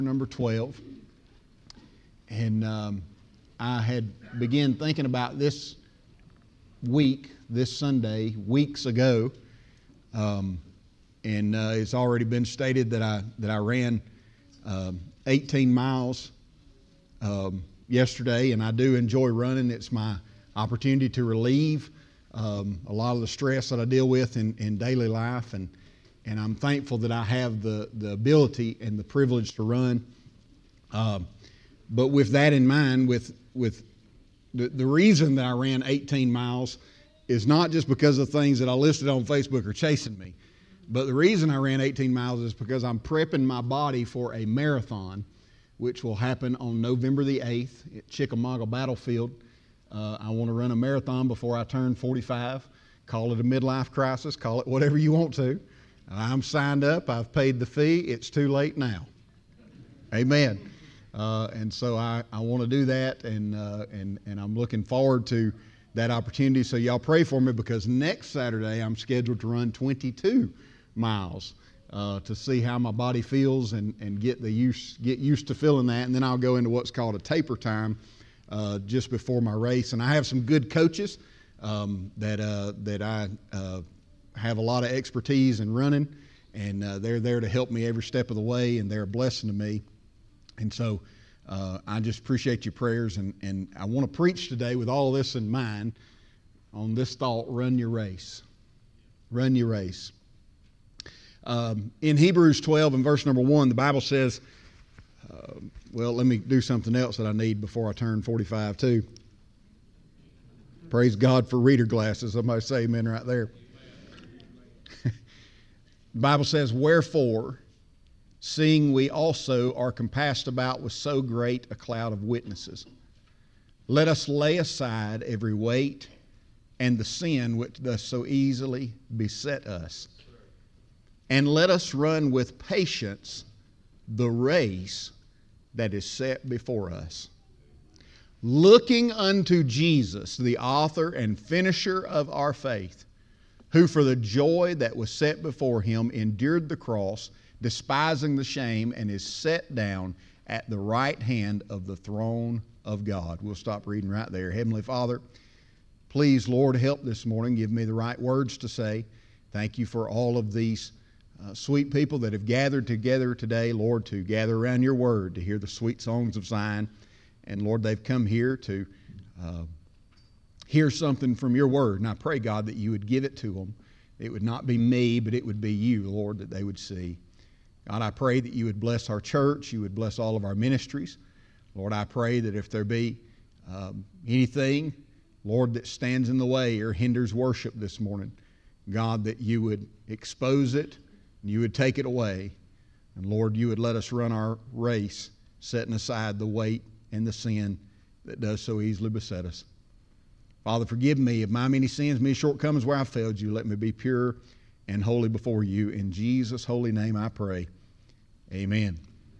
number 12. And I had begun thinking about this week, this Sunday, weeks ago. And it's already been stated that I ran 18 miles yesterday, and I do enjoy running. It's my opportunity to relieve a lot of the stress that I deal with in daily life, and I'm thankful that I have the ability and the privilege to run. But with that in mind, with the reason that I ran 18 miles is not just because of things that I listed on Facebook are chasing me, but the reason I ran 18 miles is because I'm prepping my body for a marathon, which will happen on November the 8th at Chickamauga Battlefield. I want to run a marathon before I turn 45. Call it a midlife crisis. Call it whatever you want to. I'm signed up. I've paid the fee. It's too late now. Amen. And so I want to do that, and I'm looking forward to that opportunity. So y'all pray for me, because next Saturday I'm scheduled to run 22 miles to see how my body feels and get used to feeling that. And then I'll go into what's called a taper time just before my race. And I have some good coaches that I have a lot of expertise in running, and they're there to help me every step of the way, and they're a blessing to me. And so I just appreciate your prayers, and I want to preach today with all this in mind on this thought: run your race. Run your race. In Hebrews 12 and verse number 1, the Bible says, well, let me do something else that I need before I turn 45 too. Praise God for reader glasses. Somebody say amen right there. The Bible says, wherefore, seeing we also are compassed about with so great a cloud of witnesses, let us lay aside every weight and the sin which doth so easily beset us, and let us run with patience the race that is set before us, looking unto Jesus, the author and finisher of our faith, who for the joy that was set before him endured the cross, despising the shame, and is set down at the right hand of the throne of God. We'll stop reading right there. Heavenly Father, please, Lord, help this morning. Give me the right words to say. Thank you for all of these sweet people that have gathered together today, Lord, to gather around your word, to hear the sweet songs of Zion. And Lord, they've come here to hear something from your word. And I pray, God, that you would give it to them. It would not be me, but it would be you, Lord, that they would see. God, I pray that you would bless our church. You would bless all of our ministries. Lord, I pray that if there be anything, Lord, that stands in the way or hinders worship this morning, God, that you would expose it, and you would take it away. And Lord, you would let us run our race, setting aside the weight and the sin that does so easily beset us. Father, forgive me of my many sins, many shortcomings where I failed you. Let me be pure and holy before you. In Jesus' holy name I pray. Amen.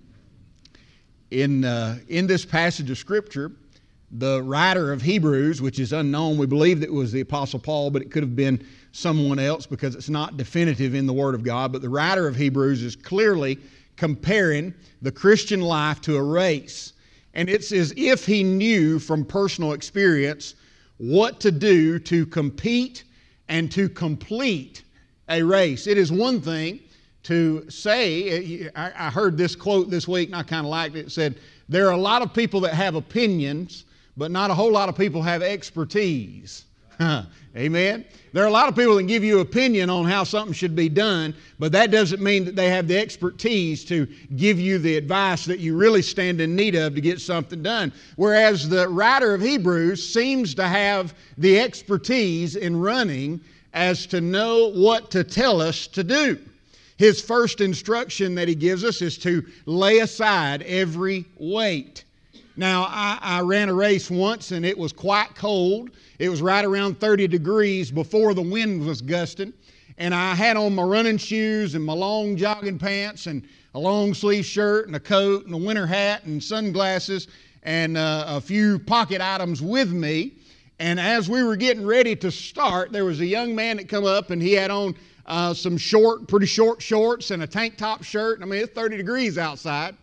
In this passage of Scripture, the writer of Hebrews, which is unknown, we believe that it was the Apostle Paul, but it could have been someone else because it's not definitive in the Word of God. But the writer of Hebrews is clearly comparing the Christian life to a race. And it's as if he knew from personal experience what to do to compete and to complete a race. It is one thing to say, I heard this quote this week and I kind of liked it. It said, there are a lot of people that have opinions, but not a whole lot of people have expertise. Amen? There are a lot of people that give you opinion on how something should be done, but that doesn't mean that they have the expertise to give you the advice that you really stand in need of to get something done. Whereas the writer of Hebrews seems to have the expertise in running as to know what to tell us to do. His first instruction that he gives us is to lay aside every weight. Now, I ran a race once and it was quite cold. It was right around 30 degrees before the wind was gusting. And I had on my running shoes and my long jogging pants and a long sleeve shirt and a coat and a winter hat and sunglasses and a few pocket items with me. And as we were getting ready to start, there was a young man that come up and he had on some pretty short shorts and a tank top shirt. I mean, it's 30 degrees outside.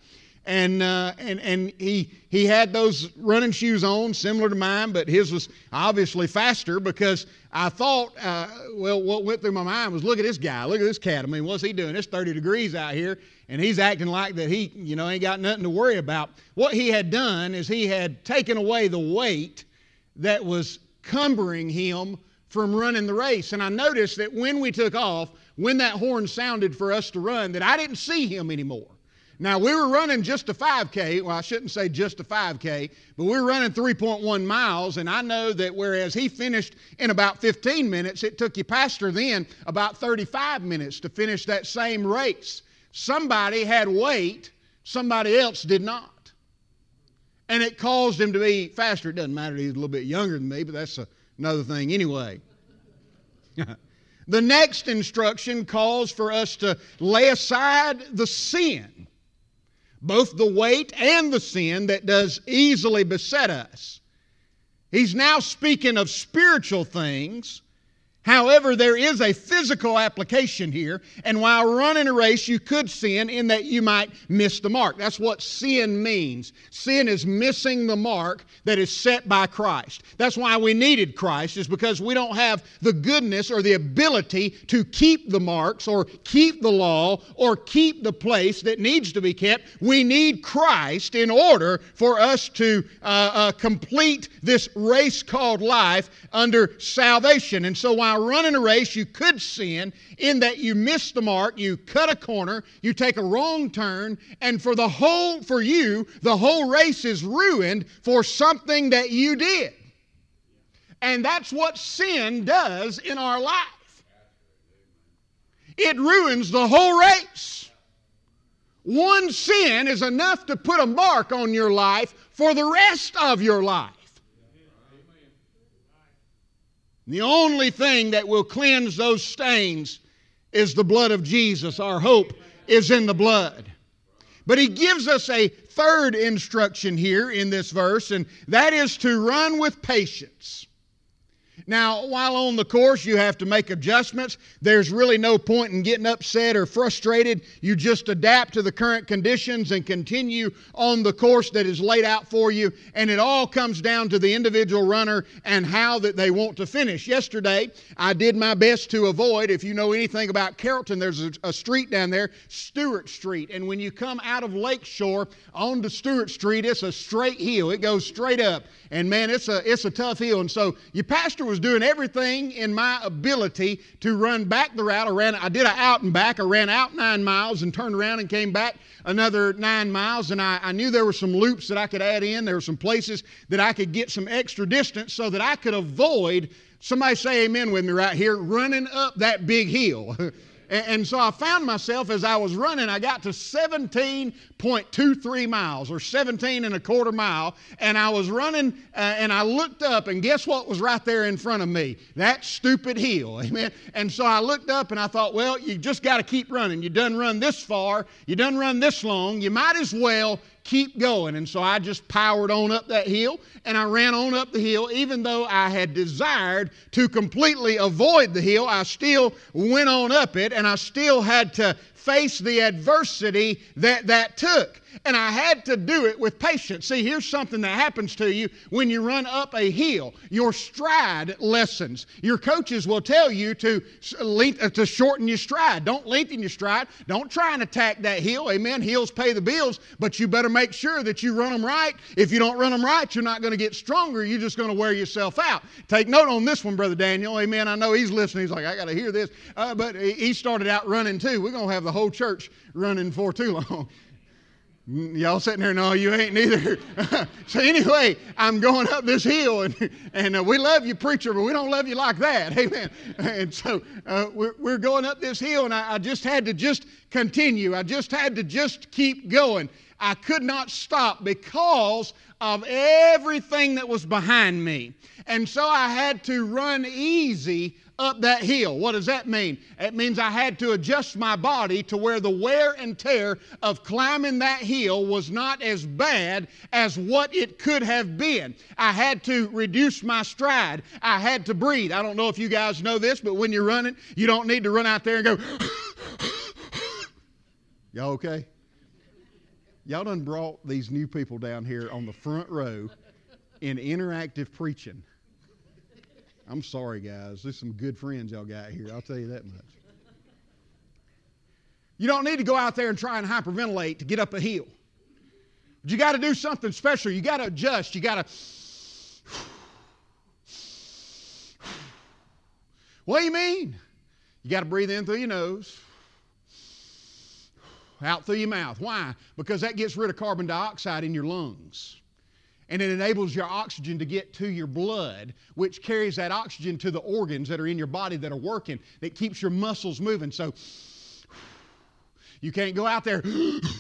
and he had those running shoes on, similar to mine, but his was obviously faster because I thought, what went through my mind was, look at this guy, look at this cat. I mean, what's he doing? It's 30 degrees out here, and he's acting like that he, ain't got nothing to worry about. What he had done is he had taken away the weight that was cumbering him from running the race. And I noticed that when we took off, when that horn sounded for us to run, that I didn't see him anymore. Now, we were running just a 5K. Well, I shouldn't say just a 5K, but we were running 3.1 miles, and I know that whereas he finished in about 15 minutes, it took your pastor then about 35 minutes to finish that same race. Somebody had weight, somebody else did not. And it caused him to be faster. It doesn't matter, he's a little bit younger than me, but that's another thing anyway. The next instruction calls for us to lay aside the sin, both the weight and the sin that does easily beset us. He's now speaking of spiritual things. However, there is a physical application here, and while running a race, you could sin in that you might miss the mark. That's what sin means. Sin is missing the mark that is set by Christ. That's why we needed Christ, is because we don't have the goodness or the ability to keep the marks or keep the law or keep the place that needs to be kept. We need Christ in order for us to complete this race called life under salvation. And so while running a race, you could sin in that you miss the mark, you cut a corner, you take a wrong turn, and for you, the whole race is ruined for something that you did. And that's what sin does in our life. It ruins the whole race. One sin is enough to put a mark on your life for the rest of your life. The only thing that will cleanse those stains is the blood of Jesus. Our hope is in the blood. But he gives us a third instruction here in this verse, and that is to run with patience. Now, while on the course, you have to make adjustments. There's really no point in getting upset or frustrated. You just adapt to the current conditions and continue on the course that is laid out for you. And it all comes down to the individual runner and how that they want to finish. Yesterday, I did my best to avoid, if you know anything about Carrollton, there's a street down there, Stewart Street. And when you come out of Lakeshore onto Stewart Street, it's a straight hill. It goes straight up. And man, it's a tough hill. And so your pastor was doing everything in my ability to run back the route. I did an out and back. I ran out 9 miles and turned around and came back another 9 miles. And I knew there were some loops that I could add in. There were some places that I could get some extra distance so that I could avoid, somebody say amen with me right here, running up that big hill. And so I found myself as I was running, I got to 17.23 miles or 17.25 miles, and I was running and I looked up, and guess what was right there in front of me? That stupid hill, amen? And so I looked up and I thought, well, you just got to keep running. You done run this far, you done run this long, you might as well keep going. And so I just powered on up that hill, and I ran on up the hill. Even though I had desired to completely avoid the hill, I still went on up it, and I still had to face the adversity that took. And I had to do it with patience. See, here's something that happens to you when you run up a hill. Your stride lessens. Your coaches will tell you to shorten your stride. Don't lengthen your stride. Don't try and attack that hill. Amen. Hills pay the bills, but you better make sure that you run them right. If you don't run them right, you're not going to get stronger. You're just going to wear yourself out. Take note on this one, Brother Daniel. Amen. I know he's listening. He's like, I got to hear this. But he started out running too. We're going to have the whole church running for too long. Y'all sitting there, no, you ain't neither. So anyway, I'm going up this hill, and we love you, preacher, but we don't love you like that. Amen. And so we're going up this hill, and I just had to continue. I just had to keep going. I could not stop because of everything that was behind me. And so I had to run easy up that hill. What does that mean? It means I had to adjust my body to where the wear and tear of climbing that hill was not as bad as what it could have been. I had to reduce my stride. I had to breathe. I don't know if you guys know this, but when you're running, you don't need to run out there and go, y'all okay? Y'all done brought these new people down here on the front row in interactive preaching. I'm sorry, guys. There's some good friends y'all got here. I'll tell you that much. You don't need to go out there and try and hyperventilate to get up a hill. But you got to do something special. You got to adjust. You got to... What do you mean? You got to breathe in through your nose, out through your mouth. Why? Because that gets rid of carbon dioxide in your lungs. And it enables your oxygen to get to your blood, which carries that oxygen to the organs that are in your body that are working, that keeps your muscles moving. So you can't go out there.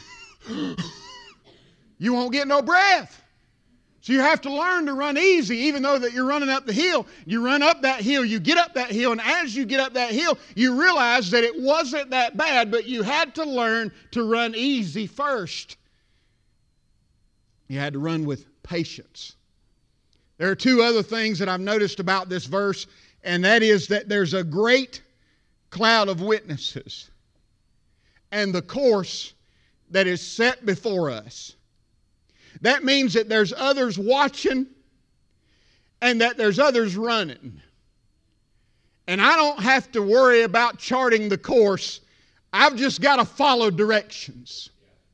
You won't get no breath. So you have to learn to run easy, even though that you're running up the hill. You run up that hill, you get up that hill, and as you get up that hill, you realize that it wasn't that bad, but you had to learn to run easy first. You had to run with patience. There are two other things that I've noticed about this verse, and that is that there's a great cloud of witnesses, and the course that is set before us. That means that there's others watching and that there's others running. And I don't have to worry about charting the course. I've just got to follow directions.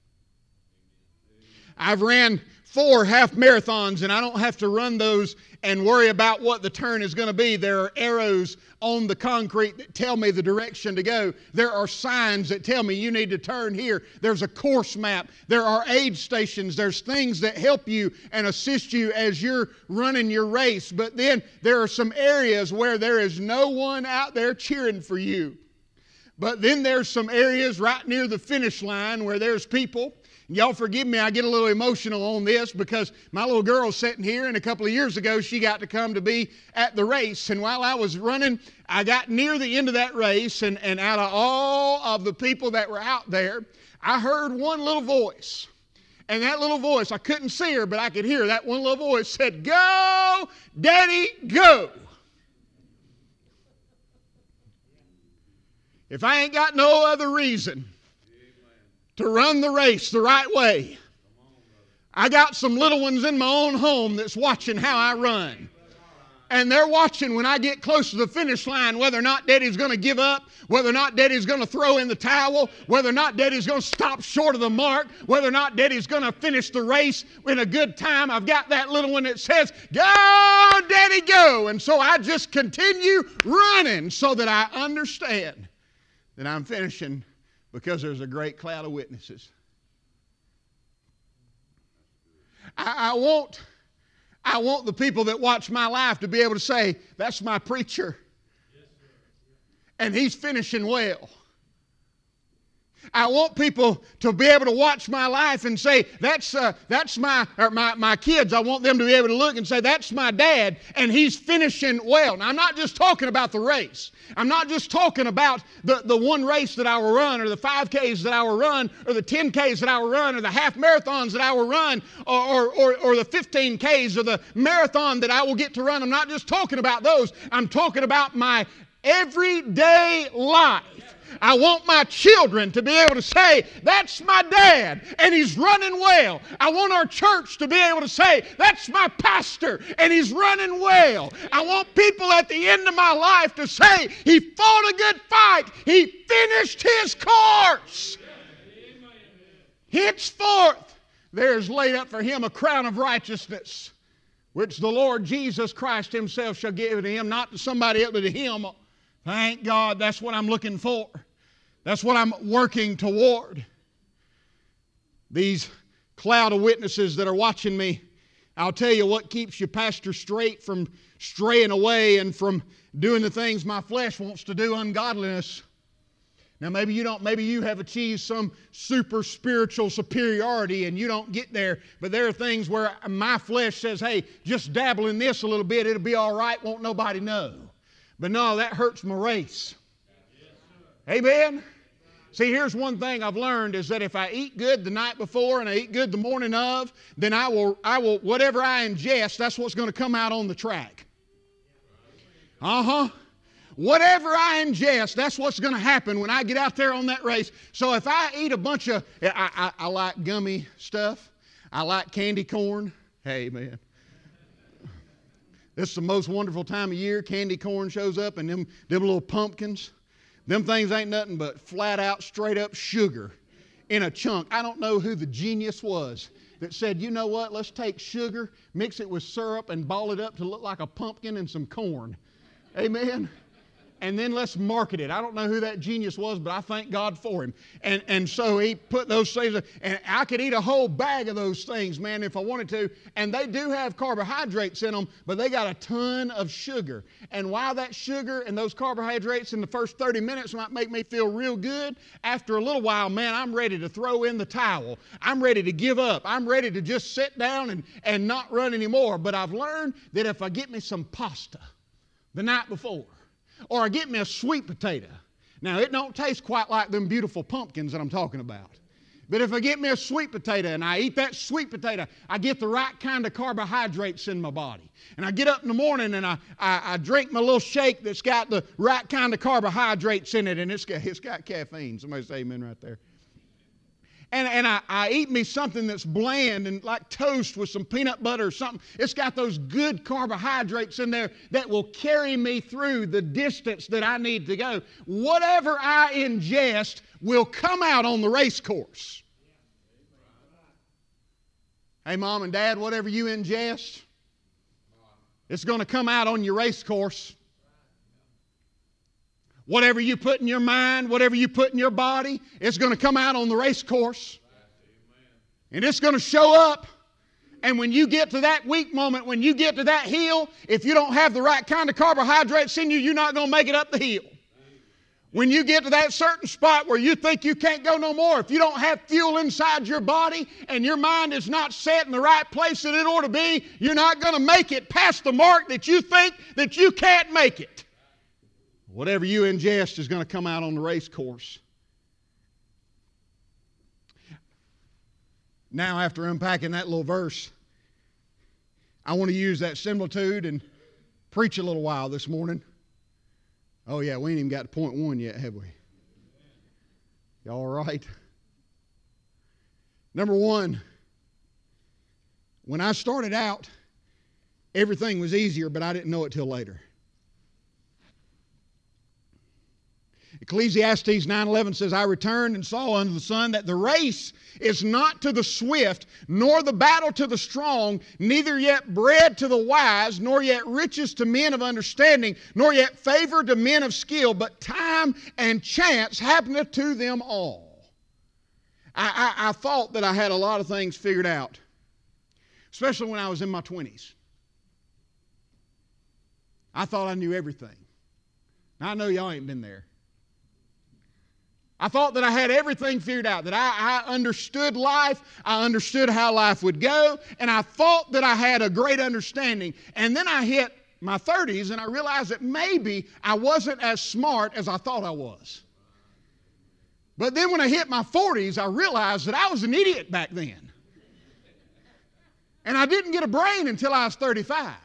I've ran 4 half marathons and I don't have to run those and worry about what the turn is going to be. There are arrows on the concrete that tell me the direction to go. There are signs that tell me you need to turn here. There's a course map. There are aid stations. There's things that help you and assist you as you're running your race. But then there are some areas where there is no one out there cheering for you. But then there's some areas right near the finish line where there's people. Y'all forgive me, I get a little emotional on this because my little girl's sitting here, and a couple of years ago she got to come to be at the race. And while I was running, I got near the end of that race, and out of all of the people that were out there, I heard one little voice. And that little voice, I couldn't see her, but I could hear that one little voice said, "Go, Daddy, go." If I ain't got no other reason to run the race the right way, I got some little ones in my own home that's watching how I run. And they're watching when I get close to the finish line whether or not Daddy's going to give up, whether or not Daddy's going to throw in the towel, whether or not Daddy's going to stop short of the mark, whether or not Daddy's going to finish the race in a good time. I've got that little one that says, "Go, Daddy, go." And so I just continue running so that I understand that I'm finishing because there's a great cloud of witnesses. I want the people that watch my life to be able to say, "That's my preacher, and he's finishing well." I want people to be able to watch my life and say, that's my kids. I want them to be able to look and say, "That's my dad, and he's finishing well." Now, I'm not just talking about the race. I'm not just talking about the one race that I will run, or the 5Ks that I will run, or the 10Ks that I will run, or the half marathons that I will run, or the 15Ks, or the marathon that I will get to run. I'm not just talking about those. I'm talking about my everyday life. I want my children to be able to say, "That's my dad, and he's running well." I want our church to be able to say, "That's my pastor, and he's running well." I want people at the end of my life to say, "He fought a good fight. He finished his course. Henceforth, there is laid up for him a crown of righteousness, which the Lord Jesus Christ himself shall give to him," not to somebody else, but to him. Thank God, that's what I'm looking for. That's what I'm working toward. These cloud of witnesses that are watching me, I'll tell you what keeps you, Pastor, straight from straying away and from doing the things my flesh wants to do, ungodliness. Now maybe you have achieved some super spiritual superiority and you don't get there, but there are things where my flesh says, "Hey, just dabble in this a little bit, it'll be all right, won't nobody know." But no, that hurts my race. Amen? See, here's one thing I've learned is that if I eat good the night before and I eat good the morning of, then I will whatever I ingest, that's what's going to come out on the track. Whatever I ingest, that's what's going to happen when I get out there on that race. So if I eat a bunch of, I like gummy stuff. I like candy corn. Hey, man. This is the most wonderful time of year. Candy corn shows up and them little pumpkins. Them things ain't nothing but flat out, straight up sugar in a chunk. I don't know who the genius was that said, you know what, let's take sugar, mix it with syrup, and ball it up to look like a pumpkin and some corn. Amen? And then let's market it. I don't know who that genius was, but I thank God for him. And so he put those things, and I could eat a whole bag of those things, man, if I wanted to. And they do have carbohydrates in them, but they got a ton of sugar. And while that sugar and those carbohydrates in the first 30 minutes might make me feel real good, after a little while, man, I'm ready to throw in the towel. I'm ready to give up. I'm ready to just sit down and not run anymore. But I've learned that if I get me some pasta the night before, or I get me a sweet potato. Now, it don't taste quite like them beautiful pumpkins that I'm talking about. But if I get me a sweet potato and I eat that sweet potato, I get the right kind of carbohydrates in my body. And I get up in the morning and I drink my little shake that's got the right kind of carbohydrates in it, and it's got caffeine. Somebody say amen right there. And I eat me something that's bland and like toast with some peanut butter or something. It's got those good carbohydrates in there that will carry me through the distance that I need to go. Whatever I ingest will come out on the race course. Hey, Mom and Dad, whatever you ingest, it's going to come out on your race course. Whatever you put in your mind, whatever you put in your body, it's going to come out on the race course. And it's going to show up. And when you get to that weak moment, when you get to that hill, if you don't have the right kind of carbohydrates in you, you're not going to make it up the hill. When you get to that certain spot where you think you can't go no more, if you don't have fuel inside your body and your mind is not set in the right place that it ought to be, you're not going to make it past the mark that you think that you can't make it. Whatever you ingest is going to come out on the race course. Now, after unpacking that little verse, I want to use that similitude and preach a little while this morning. Oh, yeah, we ain't even got to point one yet, have we? Y'all all right? Number one, when I started out, everything was easier, but I didn't know it till later. Ecclesiastes 9:11 says, I returned and saw under the sun that the race is not to the swift, nor the battle to the strong, neither yet bread to the wise, nor yet riches to men of understanding, nor yet favor to men of skill, but time and chance happeneth to them all. I thought that I had a lot of things figured out, especially when I was in my 20s. I thought I knew everything. Now, I know y'all ain't been there. I thought that I had everything figured out, that I understood life, I understood how life would go, and I thought that I had a great understanding. And then I hit my 30s and I realized that maybe I wasn't as smart as I thought I was. But then when I hit my 40s, I realized that I was an idiot back then. And I didn't get a brain until I was 35.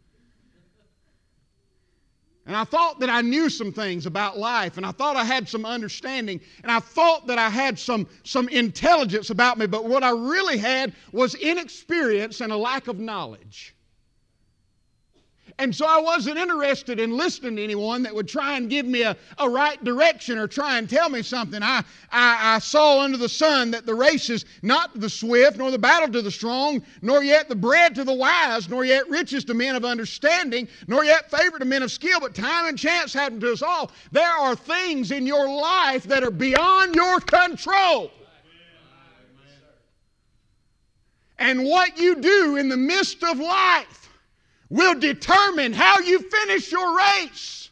And I thought that I knew some things about life, and I thought I had some understanding, and I thought that I had some intelligence about me, but what I really had was inexperience and a lack of knowledge. And so I wasn't interested in listening to anyone that would try and give me a right direction or try and tell me something. I saw under the sun that the race is not to the swift, nor the battle to the strong, nor yet the bread to the wise, nor yet riches to men of understanding, nor yet favor to men of skill, but time and chance happen to us all. There are things in your life that are beyond your control. And what you do in the midst of life will determine how you finish your race.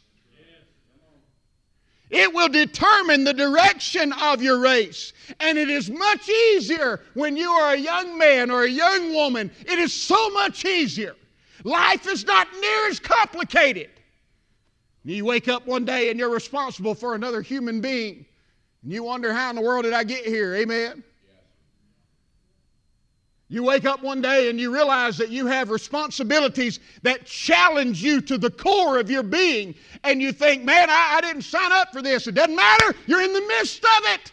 It will determine the direction of your race. And it is much easier when you are a young man or a young woman. It is so much easier. Life is not near as complicated. You wake up one day and you're responsible for another human being. And you wonder, how in the world did I get here? Amen? You wake up one day and you realize that you have responsibilities that challenge you to the core of your being. And you think, man, I didn't sign up for this. It doesn't matter. You're in the midst of it.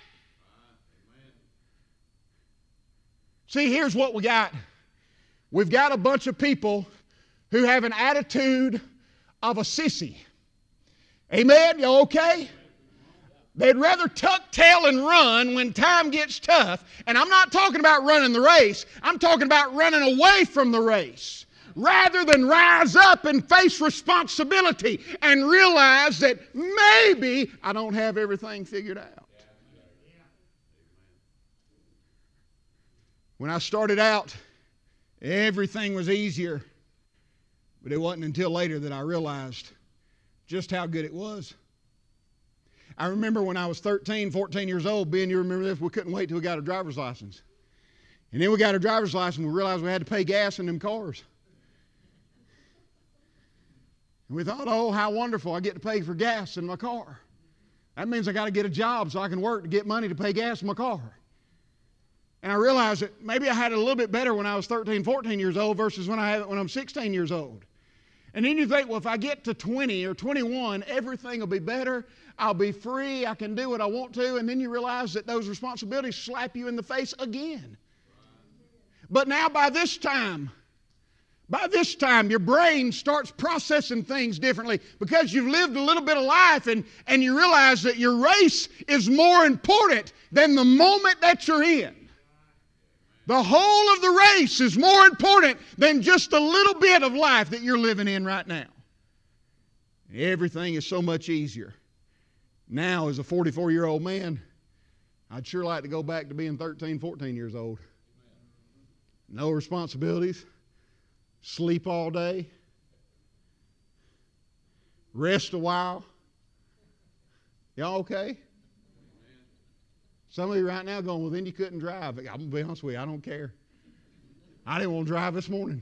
See, here's what we got. We've got a bunch of people who have an attitude of a sissy. Amen? You okay? They'd rather tuck tail and run when time gets tough. And I'm not talking about running the race. I'm talking about running away from the race. Rather than rise up and face responsibility and realize that maybe I don't have everything figured out. When I started out, everything was easier. But it wasn't until later that I realized just how good it was. I remember when I was 13, 14 years old, Ben, you remember this, we couldn't wait till we got a driver's license. And then we got a driver's license, we realized we had to pay gas in them cars. And we thought, oh, how wonderful, I get to pay for gas in my car. That means I got to get a job so I can work to get money to pay gas in my car. And I realized that maybe I had it a little bit better when I was 13, 14 years old versus when I have it when I'm 16 years old. And then you think, well, if I get to 20 or 21, everything will be better. I'll be free. I can do what I want to. And then you realize that those responsibilities slap you in the face again. But now by this time, your brain starts processing things differently because you've lived a little bit of life and you realize that your race is more important than the moment that you're in. The whole of the race is more important than just a little bit of life that you're living in right now. Everything is so much easier. Now, as a 44-year-old man, I'd sure like to go back to being 13, 14 years old. No responsibilities. Sleep all day. Rest a while. Y'all okay? Some of you right now going, well, then you couldn't drive. I'm going to be honest with you, I don't care. I didn't want to drive this morning.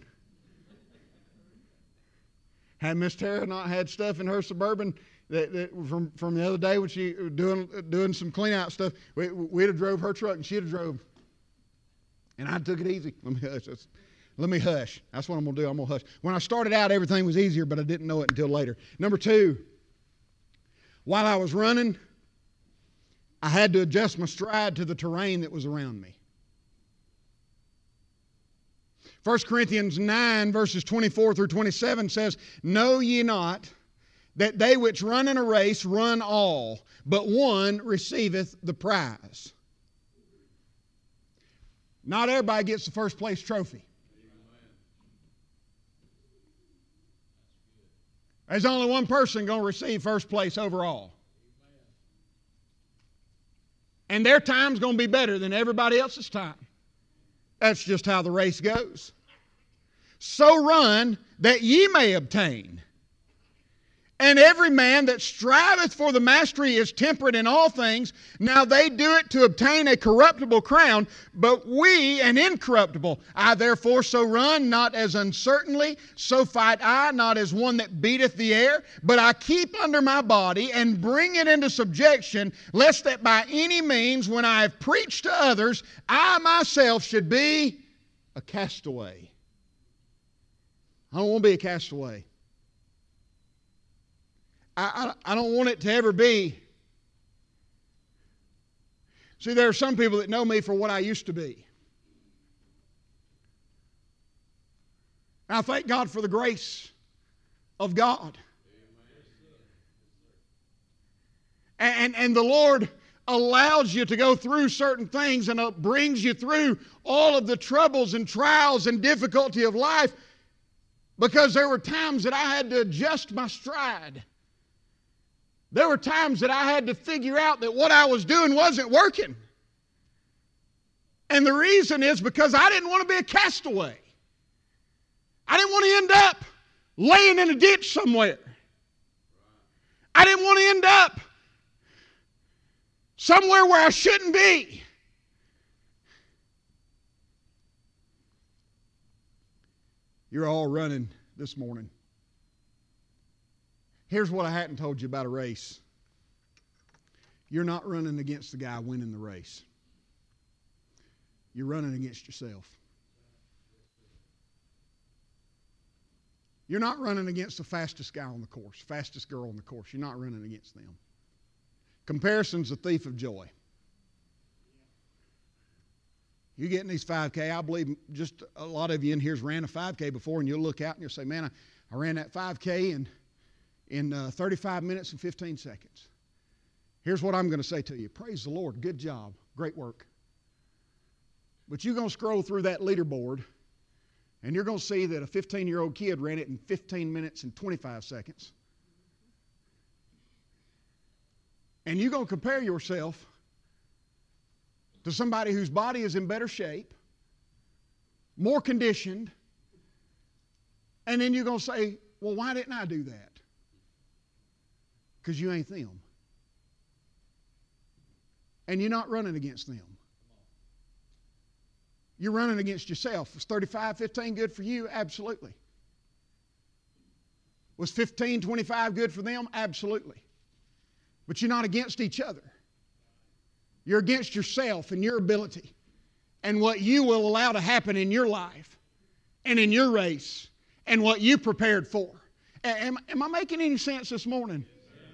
Had Miss Tara not had stuff in her Suburban that from the other day when she was doing some clean out stuff, we'd have drove her truck and she'd have drove. And I took it easy. Let me hush. That's what I'm going to do. I'm going to hush. When I started out, everything was easier, but I didn't know it until later. Number two, while I was running, I had to adjust my stride to the terrain that was around me. 1 Corinthians 9 verses 24 through 27 says, know ye not that they which run in a race run all, but one receiveth the prize. Not everybody gets the first place trophy. There's only one person going to receive first place overall. And their time's going to be better than everybody else's time. That's just how the race goes. So run that ye may obtain. And every man that striveth for the mastery is temperate in all things. Now they do it to obtain a corruptible crown, but we an incorruptible. I therefore so run, not as uncertainly, so fight I, not as one that beateth the air, but I keep under my body and bring it into subjection, lest that by any means, when I have preached to others, I myself should be a castaway. I don't want to be a castaway. I don't want it to ever be. See, there are some people that know me for what I used to be. And I thank God for the grace of God. And the Lord allows you to go through certain things and brings you through all of the troubles and trials and difficulty of life because there were times that I had to adjust my stride. There were times that I had to figure out that what I was doing wasn't working. And the reason is because I didn't want to be a castaway. I didn't want to end up laying in a ditch somewhere. I didn't want to end up somewhere where I shouldn't be. You're all running this morning. Here's what I hadn't told you about a race. You're not running against the guy winning the race. You're running against yourself. You're not running against the fastest guy on the course, fastest girl on the course. You're not running against them. Comparison's the thief of joy. You get in these 5K, I believe just a lot of you in here's ran a 5K before, and you'll look out and you'll say, man, I ran that 5K in 35 minutes and 15 seconds. Here's what I'm going to say to you. Praise the Lord. Good job. Great work. But you're going to scroll through that leaderboard, and you're going to see that a 15-year-old kid ran it in 15 minutes and 25 seconds. And you're going to compare yourself to somebody whose body is in better shape, more conditioned, and then you're going to say, well, why didn't I do that? Because you ain't them. And you're not running against them. You're running against yourself. Was 35-15 good for you? Absolutely. Was 15-25 good for them? Absolutely. But you're not against each other. You're against yourself and your ability and what you will allow to happen in your life and in your race and what you prepared for. Am I making any sense this morning?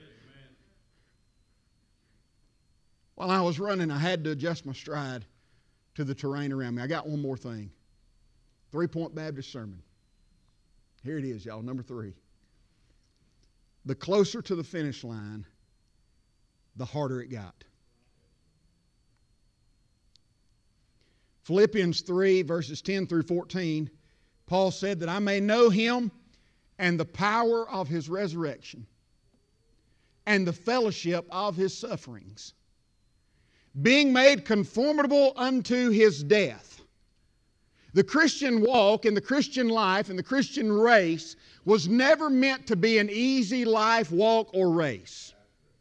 While I was running, I had to adjust my stride to the terrain around me. I got one more thing. 3-Point Baptist sermon. Here it is, y'all, number 3. The closer to the finish line, the harder it got. Philippians 3, verses 10 through 14, Paul said that I may know Him and the power of His resurrection and the fellowship of His sufferings, being made conformable unto His death. The Christian walk and the Christian life and the Christian race was never meant to be an easy life, walk, or race.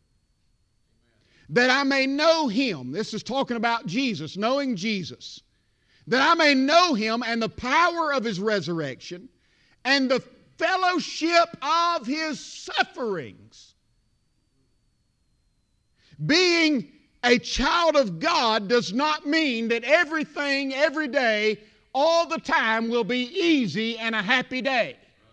That I may know Him. This is talking about Jesus, knowing Jesus. That I may know Him and the power of His resurrection and the fellowship of His sufferings. Being a child of God does not mean that everything, every day, all the time will be easy and a happy day.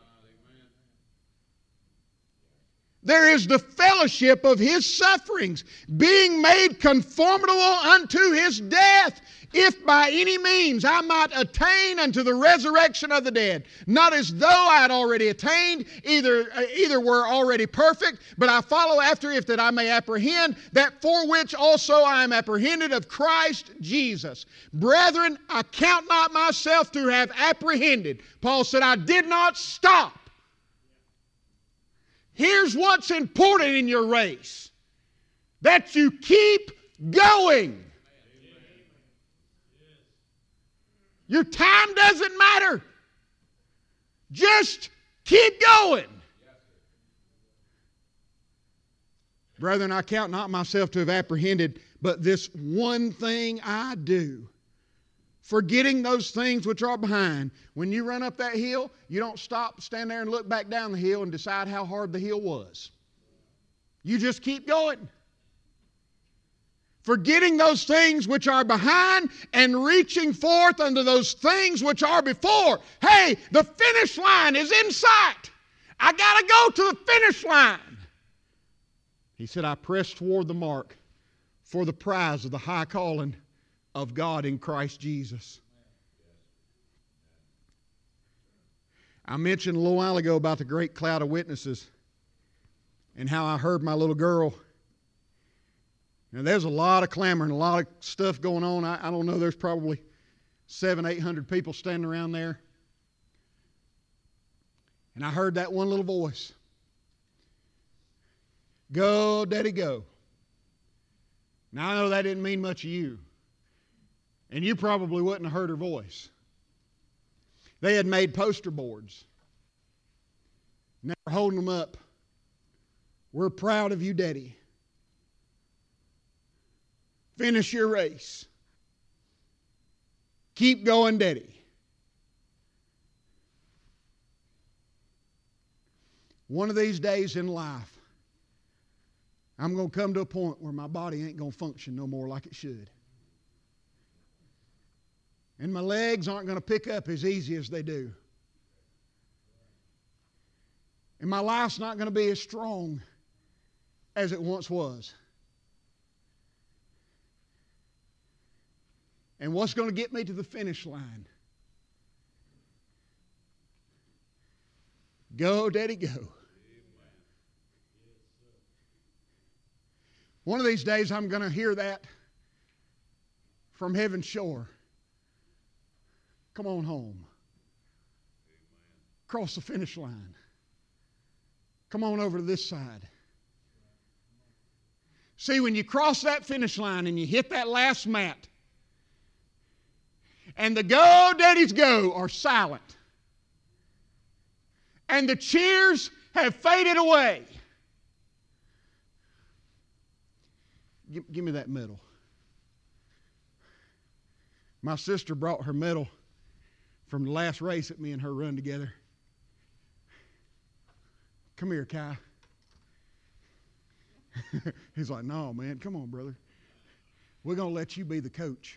There is the fellowship of His sufferings, being made conformable unto His death, if by any means I might attain unto the resurrection of the dead. Not as though I had already attained, either were already perfect, but I follow after if that I may apprehend that for which also I am apprehended of Christ Jesus. Brethren, I count not myself to have apprehended. Paul said, I did not stop. Here's what's important in your race. That you keep going. Your time doesn't matter. Just keep going. Brethren, I count not myself to have apprehended, but this one thing I do, forgetting those things which are behind. When you run up that hill, you don't stop, stand there and look back down the hill and decide how hard the hill was. You just keep going. Forgetting those things which are behind and reaching forth unto those things which are before. Hey, the finish line is in sight. I got to go to the finish line. He said, I press toward the mark for the prize of the high calling of God in Christ Jesus. I mentioned a little while ago about the great cloud of witnesses and how I heard my little girl. Now, there's a lot of clamor and a lot of stuff going on. I don't know, there's probably 700-800 people standing around there. And I heard that one little voice. Go, Daddy, go. Now, I know that didn't mean much to you. And you probably wouldn't have heard her voice. They had made poster boards. And they were holding them up. We're proud of you, Daddy. Finish your race. Keep going, Daddy. One of these days in life, I'm going to come to a point where my body ain't going to function no more like it should. And my legs aren't going to pick up as easy as they do. And my life's not going to be as strong as it once was. And what's going to get me to the finish line? Go, Daddy, go. One of these days I'm going to hear that from Heaven's shore. Come on home. Cross the finish line. Come on over to this side. See, when you cross that finish line and you hit that last mat, and the go, daddies, go are silent, and the cheers have faded away. Give me that medal. My sister brought her medal from the last race that me and her run together. Come here, Kai. He's like, no, man, come on, brother. We're going to let you be the coach.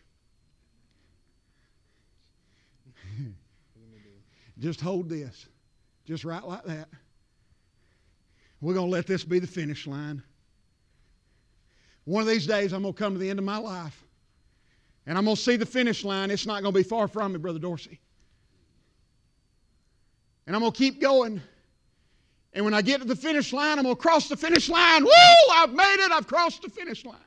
Just hold this. Just right like that. We're going to let this be the finish line. One of these days, I'm going to come to the end of my life. And I'm going to see the finish line. It's not going to be far from me, Brother Dorsey. And I'm going to keep going. And when I get to the finish line, I'm going to cross the finish line. Woo! I've made it. I've crossed the finish line.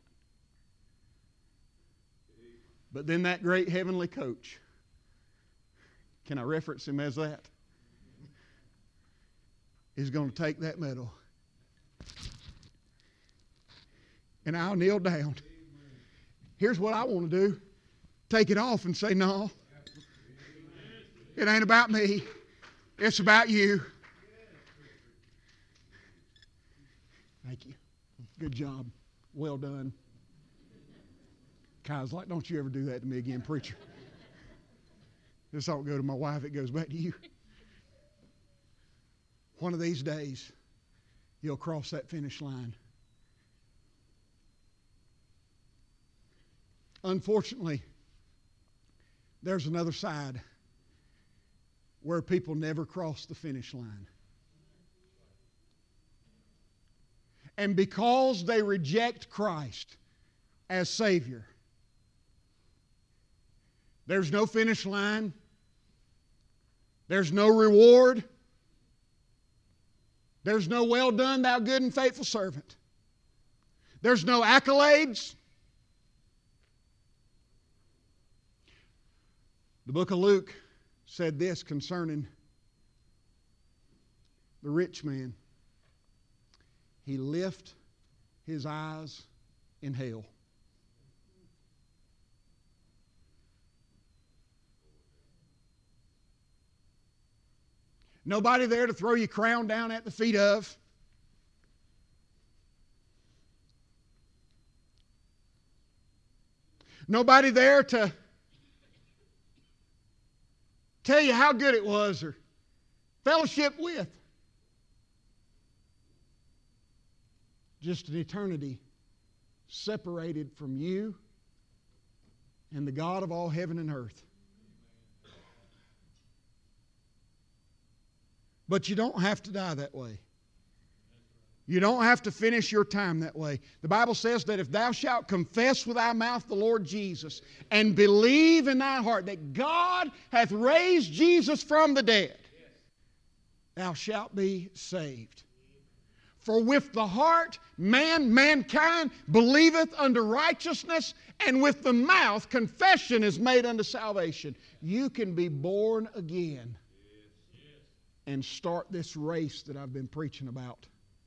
But then that great heavenly coach, can I reference him as that? He's going to take that medal. And I'll kneel down. Here's what I want to do. Take it off and say, no. It ain't about me. It's about you. Thank you. Good job. Well done. Kai's like, don't you ever do that to me again, preacher. This don't go to my wife. It goes back to you. One of these days, you'll cross that finish line. Unfortunately, there's another side where people never cross the finish line. And because they reject Christ as Savior, there's no finish line. There's no reward. There's no well done, thou good and faithful servant. There's no accolades. The book of Luke said this concerning the rich man. He lift his eyes in hell. Nobody there to throw your crown down at the feet of. Nobody there to tell you how good it was or fellowship with. Just an eternity separated from you and the God of all heaven and earth. But you don't have to die that way. You don't have to finish your time that way. The Bible says that if thou shalt confess with thy mouth the Lord Jesus and believe in thy heart that God hath raised Jesus from the dead, thou shalt be saved. For with the heart mankind believeth unto righteousness, and with the mouth confession is made unto salvation. You can be born again and start this race that I've been preaching about.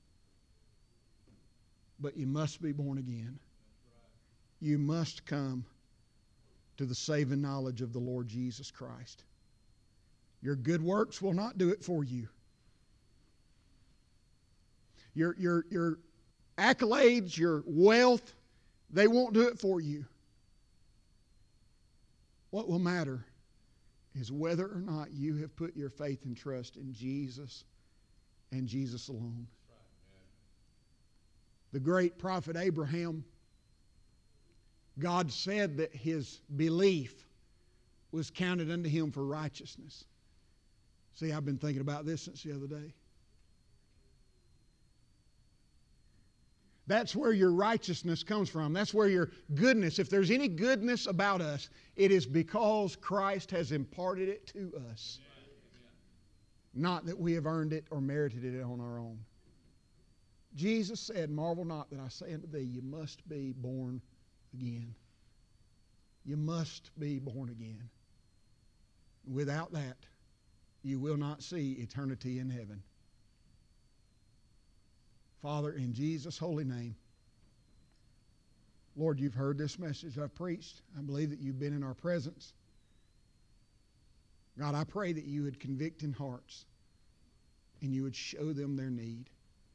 But you must be born again. You must come to the saving knowledge of the Lord Jesus Christ. Your good works will not do it for you. Your accolades, your wealth, they won't do it for you. What will matter is whether or not you have put your faith and trust in Jesus and Jesus alone. The great prophet Abraham, God said that his belief was counted unto him for righteousness. See, I've been thinking about this since the other day. That's where your righteousness comes from. That's where your goodness, if there's any goodness about us, it is because Christ has imparted it to us. Not that we have earned it or merited it on our own. Jesus said, "Marvel not that I say unto thee, you must be born again." You must be born again. Without that, you will not see eternity in heaven. Father, in Jesus' holy name, Lord, you've heard this message I've preached. I believe that you've been in our presence. God, I pray that you would convict in hearts and you would show them their need.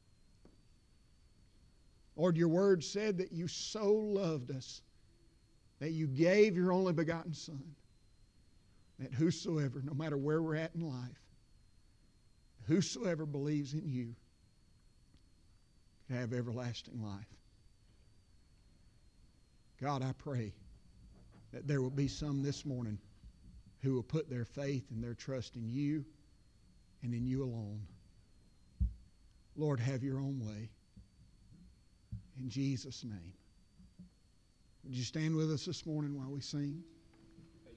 Lord, your word said that you so loved us that you gave your only begotten Son, that whosoever, no matter where we're at in life, whosoever believes in you can have everlasting life. God, I pray that there will be some this morning who will put their faith and their trust in you and in you alone. Lord, have your own way. In Jesus' name. Would you stand with us this morning while we sing?